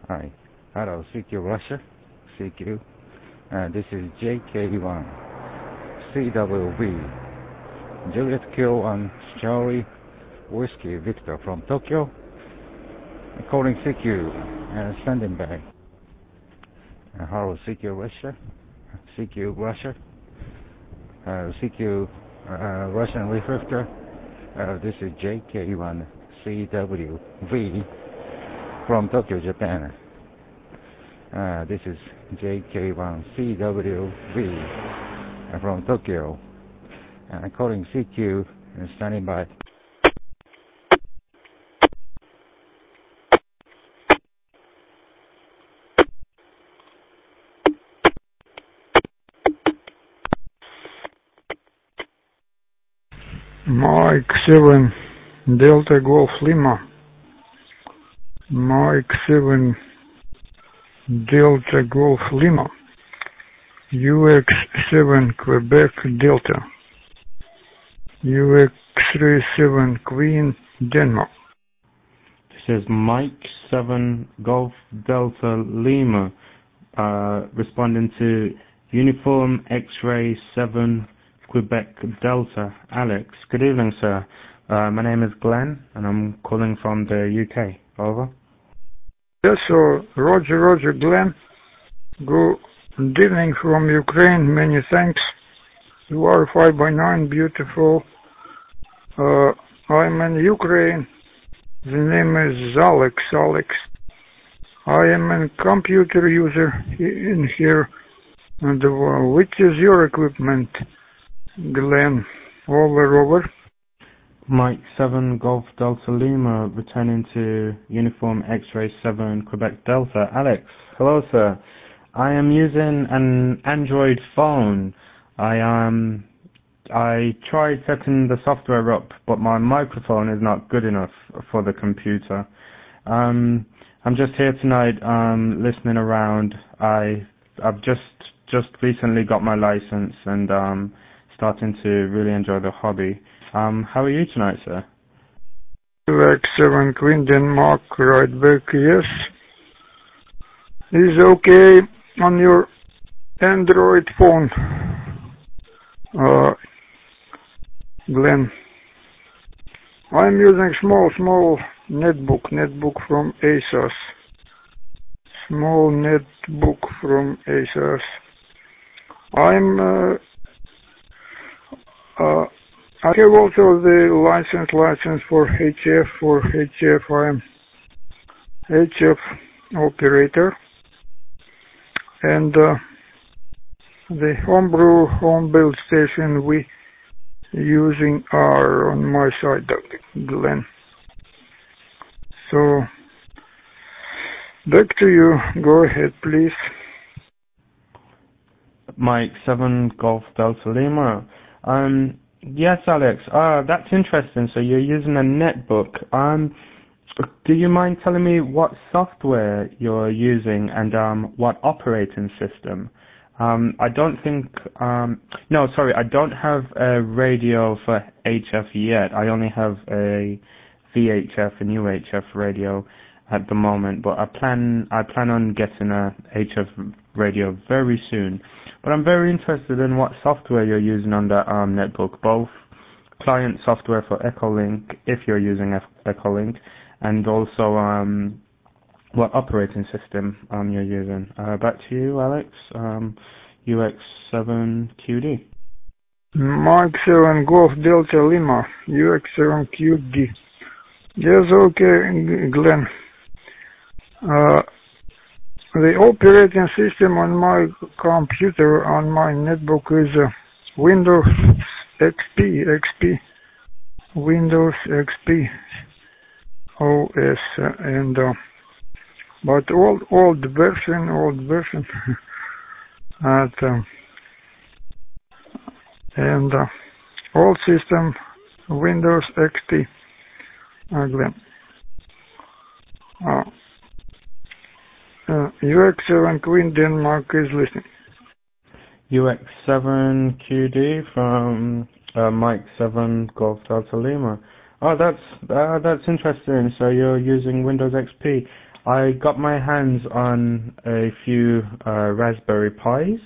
Hi. Hello, CQ Russia. CQ. This is JK1. CWV. Juliet Kilo and Charlie Whiskey Victor from Tokyo. Calling CQ. Standing by. Hello, CQ Russia. CQ Russia. CQ Russian reflector. This is JK1 CWV from Tokyo, Japan. This is JK1 CWV from Tokyo. Calling CQ and standing by. Mike 7 Delta Golf Lima. Mike 7 Delta Golf Lima. UX 7 Quebec Delta. UX 37 Queen Denmark. This is Mike 7 Golf Delta Lima, responding to Uniform X-Ray 7 Quebec Delta, Alex. Good evening, sir. My name is Glenn, and I'm calling from the UK. Over. Yes, sir. Roger, Glenn. Good evening from Ukraine. Many thanks. You are 5x9, beautiful. I'm in Ukraine. The name is Alex. I am a computer user in here. And which is your equipment, Glenn? Over. Mike 7 Golf Delta Lima, returning to Uniform X-Ray 7 Quebec Delta. Alex, hello, sir. I am using an Android phone. I tried setting the software up, but my microphone is not good enough for the computer. I'm just here tonight, listening around. I've just recently got my license and starting to really enjoy the hobby. How are you tonight, sir? X7 Queen Denmark, right back, yes. Is okay on your Android phone, Glenn. I'm using small netbook from ASUS. Small netbook from ASUS. I have also the license for HF. I'm HF operator, and the home build station we using are on my side, Glenn. So back to you. Go ahead, please. Mike 7 Golf Delta Lima. Yes, Alex. That's interesting. So you're using a netbook. Do you mind telling me what software you're using and what operating system? I don't have a radio for HF yet. I only have a VHF and UHF radio at the moment, but I plan on getting a HF radio very soon. But I'm very interested in what software you're using on that netbook, both client software for Echolink, if you're using Echolink, and also what operating system you're using. Back to you, Alex. UX7QD. Mike 7 Golf Delta Lima, UX7QD. Yes, okay, Glenn. The operating system on my computer, on my netbook, is Windows XP, Windows XP OS, and but old version, and old system Windows XP. Glenn. UX7 Queen Denmark is listening. UX7QD from Mike 7 Golf Delta Lima. Oh, that's interesting. So you're using Windows XP. I got my hands on a few Raspberry Pis,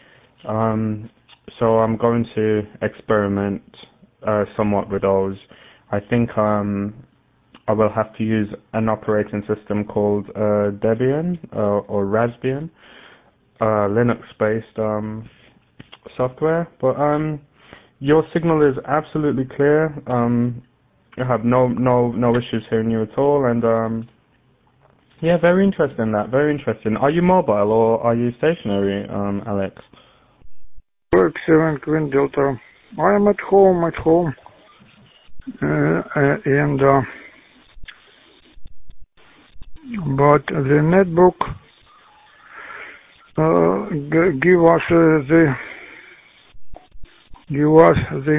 so I'm going to experiment somewhat with those. I think I will have to use an operating system called Debian or Raspbian, Linux-based software. But your signal is absolutely clear. I have no issues hearing you at all, and yeah, very interesting. Very interesting. Are you mobile or are you stationary, Alex? Work 7 Queen Delta. I am at home, and but the netbook give us the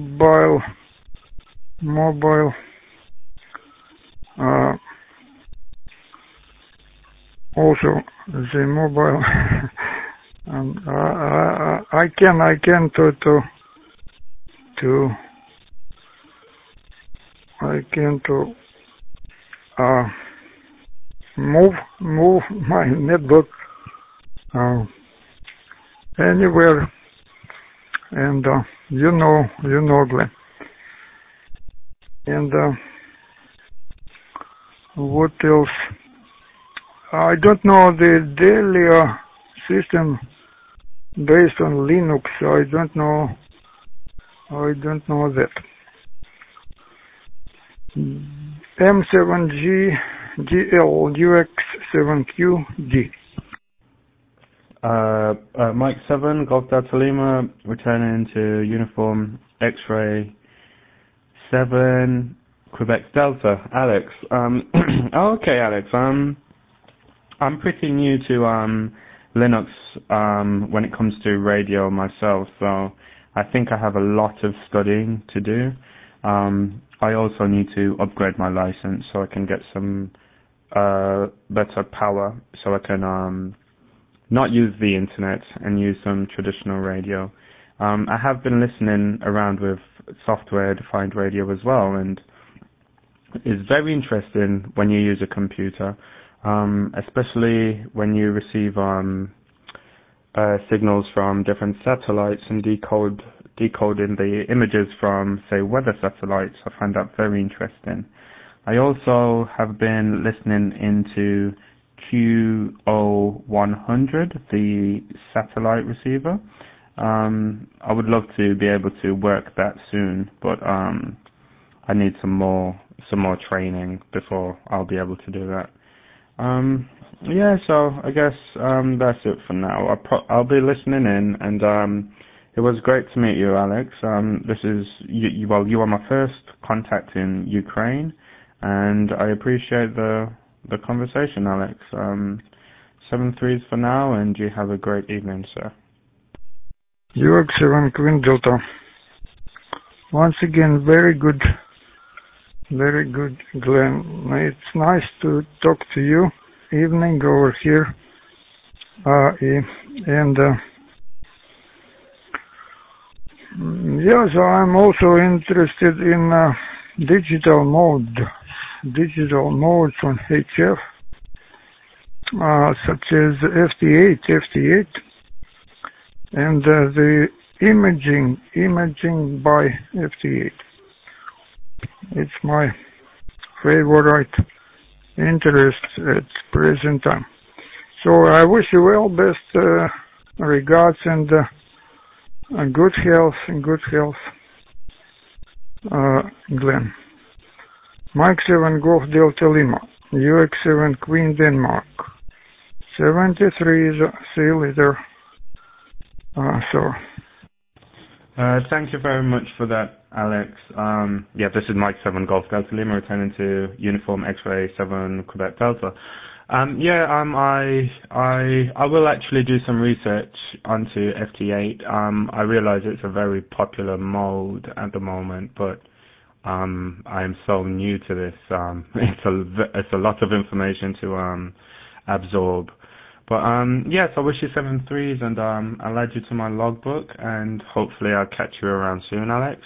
mobile also the mobile I can move my netbook anywhere, and you know Glenn. And what else? I don't know the Delia system based on Linux. I don't know that. M7G GL UX7QD. Mike 7, Golf Delta Lima, returning to uniform X-ray 7, Quebec Delta. Alex, okay, Alex, I'm pretty new to Linux when it comes to radio myself, so I think I have a lot of studying to do. I also need to upgrade my license so I can get some better power, so I can not use the internet and use some traditional radio. I have been listening around with software-defined radio as well, and it's very interesting when you use a computer, especially when you receive signals from different satellites and decoding the images from, say, weather satellites. I find that very interesting. I also have been listening into QO100, the satellite receiver. I would love to be able to work that soon, but I need some more training before I'll be able to do that. Yeah, so I guess that's it for now. I'll be listening in, and it was great to meet you, Alex. This is you are my first contact in Ukraine, and I appreciate the conversation, Alex. 7-3s for now, and you have a great evening, sir. UX7 Queen Delta. Once again, very good, Glenn. It's nice to talk to you. Evening over here, and yes, I'm also interested in digital modes on HF, such as FT8, and the imaging by FT8. It's my favorite interest at present time. So I wish you well, best regards, and good health, Glenn. Mike 7 Golf Delta Lima, UX7 Queen Denmark, 73 see you later. Thank you very much for that, Alex. Yeah, this is Mike 7 Golf Delta Lima, returning to uniform X-ray 7 Quebec Delta. I will actually do some research onto FT8. I realize it's a very popular mode at the moment, but I am so new to this. It's a lot of information to absorb. But yes, I wish you 7-3s, and I'll add you to my logbook, and hopefully I'll catch you around soon, Alex.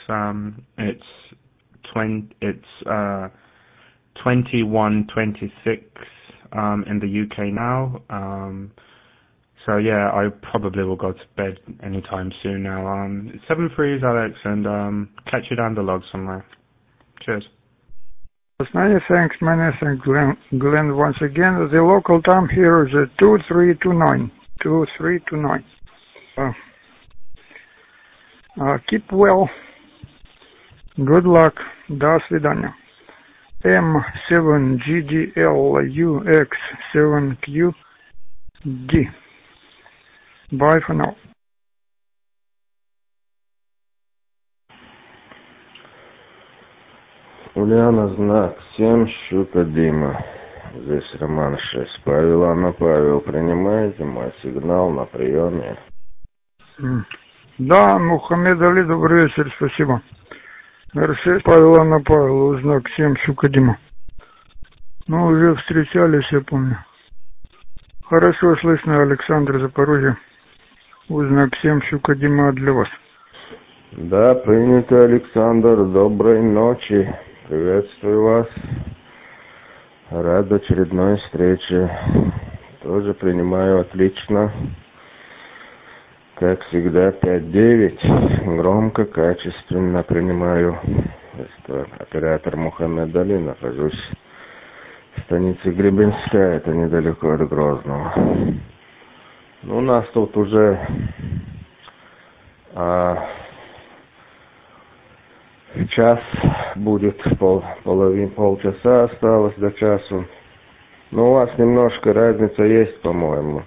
It's 21:26 in the UK now. So yeah, I probably will go to bed anytime soon now. 7-3 is Alex, and catch you down the log somewhere. Cheers. Many thanks, Glenn, once again. The local time here is 2329. 2329. Keep well. Good luck. До свидания. M7GDLUX7QD. Bye for now. Ульяна, знак 7, Щука, Дима. Здесь Роман 6. Павел, Анна, Павел, принимаете мой сигнал на приеме? Да, Мухаммед Али, добрый вечер, спасибо. РС Павел, Анна, Павел, знак 7, Щука, Дима. Ну, уже встречались, я помню. Хорошо слышно, Александр, Запорожье. Знак 7, Щука, Дима, для вас. Да, принято, Александр. Доброй ночи. Приветствую вас. Рад очередной встрече. Тоже принимаю отлично. Как всегда, 5-9. Громко, качественно принимаю. Это оператор Мухаммед Али. Нахожусь в станице Гребенская. Это недалеко от Грозного. Ну, у нас тут уже час будет, полчаса осталось до часу. Но у вас немножко разница есть, по-моему,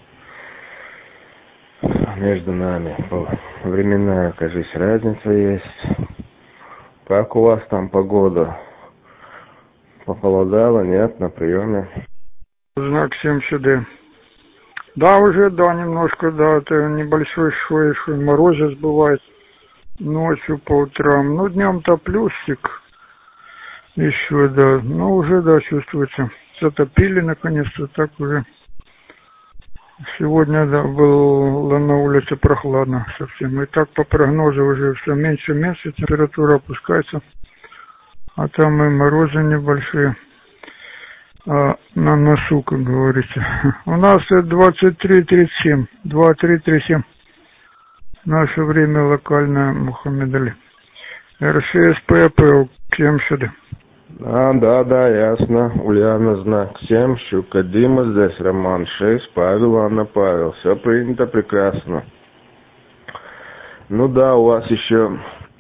между нами. Временная, кажется, разница есть. Как у вас там погода? Похолодало, нет, на приеме? Знак 7 сюда. Да, уже, да, немножко, да, это небольшой морозец бывает. Ночью по утрам. Ну, днем-то плюсик еще, да. Ну, уже, да, чувствуется. Затопили, наконец-то, так уже. Сегодня, да, было на улице прохладно совсем. И так по прогнозу уже все меньше и меньше температура опускается. А там и морозы небольшие. На носу, как говорится. У нас 23:37. 23:37. Наше время локальное, Мухаммед Али. РССПП, кем сюда? Да, ясно. Ульяна, знак 7, Щука, Дима, здесь Роман 6, Павел, Анна, Павел. Все принято, прекрасно. Ну да, у вас еще,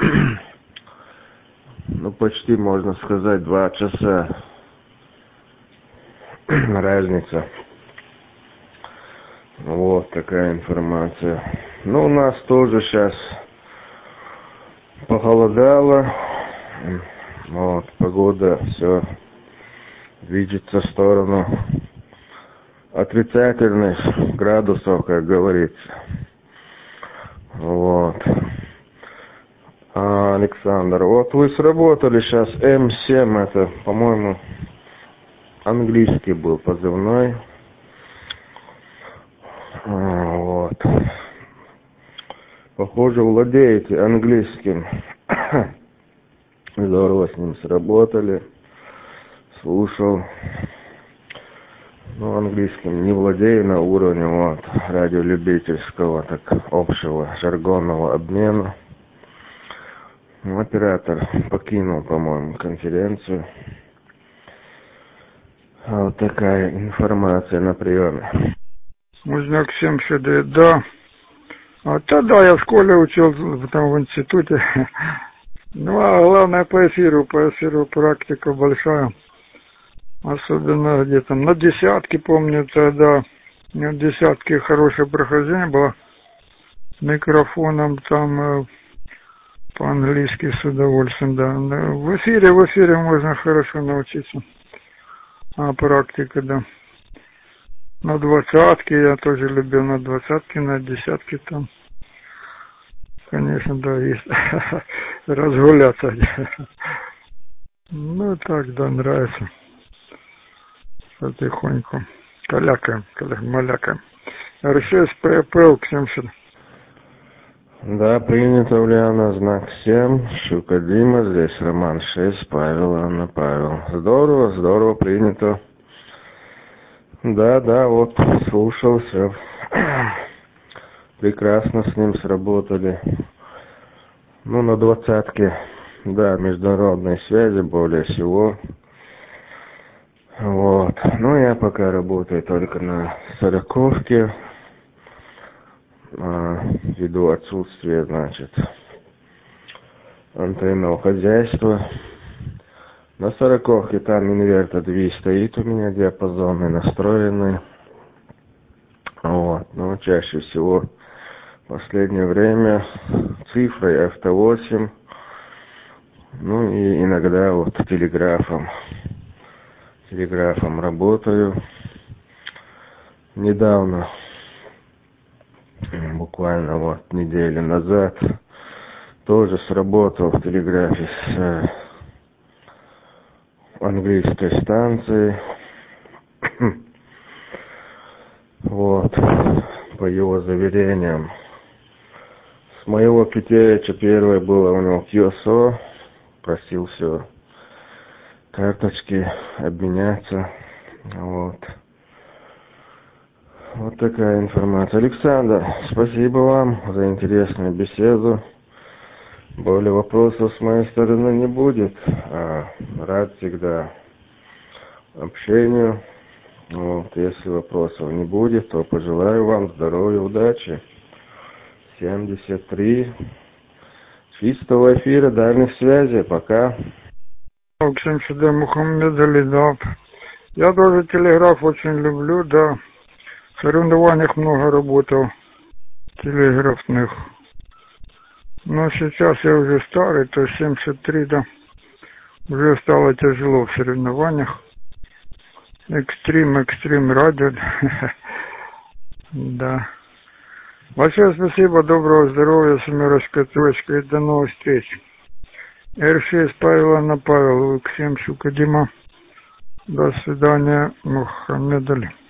ну почти, можно сказать, 2 часа разница. Вот такая информация. Ну, у нас тоже сейчас похолодало. Вот, погода все движется в сторону отрицательных градусов, как говорится. Вот. Александр, вот вы сработали сейчас М7, это, по-моему, английский был позывной. Вот. Похоже, владеете английским. Здорово с ним сработали. Слушал. Ну, английским не владею на уровне вот радиолюбительского, так общего жаргонного обмена. Оператор покинул, по-моему, конференцию. Вот такая информация на приеме. Знак 7 сюда, да. Да, я в школе учил, там в институте. Ну, а главное по эфиру практика большая. Особенно где-то на десятке, помню, тогда на десятке хорошее прохождение было. Микрофоном там по-английски с удовольствием, да. В эфире можно хорошо научиться. Практика, да. На 20-ке я тоже любил, на 20-ке, на 10-ке там. Конечно, да, есть разгуляться. Ну, так, да, нравится. Потихоньку. Калякаем, малякаем. РССПП, всем сюда. Да, принято, Ульяна, знак 7, Щука, Дима, здесь Роман 6, Павел, Анна, Павел. Здорово, принято. Да, вот, слушался. Прекрасно с ним сработали. Ну, на 20-ке, да, международной связи более всего. Вот. Ну, я пока работаю только на 40-ке. Ввиду отсутствия, значит, антенного хозяйства. На 40-ке там инвертор 2 стоит у меня, диапазонный, настроенный. Вот. Но чаще всего в последнее время цифрой F8, ну и иногда вот телеграфом работаю. Недавно, буквально вот неделю назад, тоже сработал в телеграфе с английской станции. Вот, по его заверениям. С моего Китеича первое было у него QSO, просил все карточки обменяться. Вот такая информация. Александр, спасибо вам за интересную беседу. Более вопросов с моей стороны не будет. Рад всегда общению. Вот, если вопросов не будет, то пожелаю вам здоровья, удачи. 73. Чистого эфира, дальних связей. Пока. Максим сюда, Мухаммед Али, да. Я тоже телеграф очень люблю, да. В соревнованиях много работал, телеграфных. Но сейчас я уже старый, то 73, да. Уже стало тяжело в соревнованиях. Экстрим радио. Да. Большое спасибо, доброго здоровья, семерочка, троечка и до новых встреч. Р6 Павел на Павел, Максим Шукадима. До свидания, Мухаммед Али.